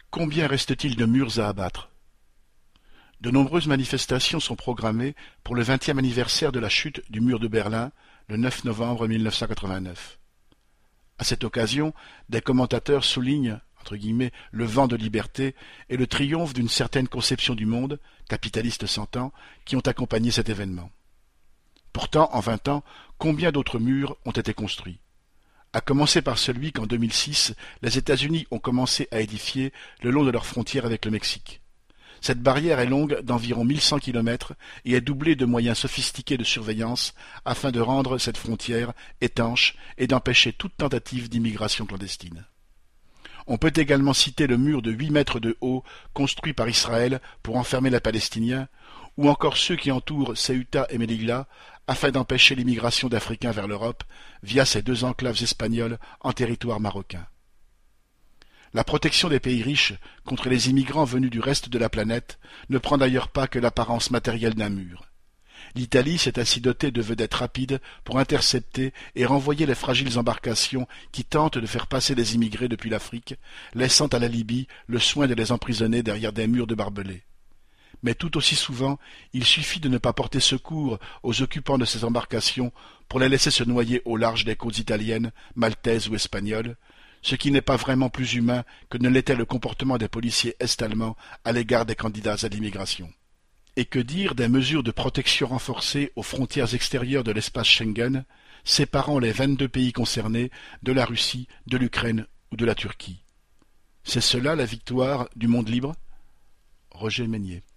Combien reste-t-il de murs à abattre? De nombreuses manifestations sont programmées pour le 20e anniversaire de la chute du mur de Berlin, le 9 novembre 1989. À cette occasion, des commentateurs soulignent entre guillemets, le vent de liberté et le triomphe d'une certaine conception du monde, capitaliste s'entend, qui ont accompagné cet événement. Pourtant, en 20 ans, combien d'autres murs ont été construits? À commencer par celui qu'en 2006, les États-Unis ont commencé à édifier le long de leur frontière avec le Mexique. Cette barrière est longue d'environ 1100 kilomètres et est doublée de moyens sophistiqués de surveillance afin de rendre cette frontière étanche et d'empêcher toute tentative d'immigration clandestine. On peut également citer le mur de 8 mètres de haut construit par Israël pour enfermer les Palestiniens, ou encore ceux qui entourent Ceuta et Melilla afin d'empêcher l'immigration d'Africains vers l'Europe via ces deux enclaves espagnoles en territoire marocain. La protection des pays riches contre les immigrants venus du reste de la planète ne prend d'ailleurs pas que l'apparence matérielle d'un mur. L'Italie s'est ainsi dotée de vedettes rapides pour intercepter et renvoyer les fragiles embarcations qui tentent de faire passer des immigrés depuis l'Afrique, laissant à la Libye le soin de les emprisonner derrière des murs de barbelés. Mais tout aussi souvent, il suffit de ne pas porter secours aux occupants de ces embarcations pour les laisser se noyer au large des côtes italiennes, maltaises ou espagnoles, ce qui n'est pas vraiment plus humain que ne l'était le comportement des policiers est-allemands à l'égard des candidats à l'immigration. Et que dire des mesures de protection renforcées aux frontières extérieures de l'espace Schengen, séparant les 22 pays concernés de la Russie, de l'Ukraine ou de la Turquie? C'est cela la victoire du monde libre? Roger Meunier.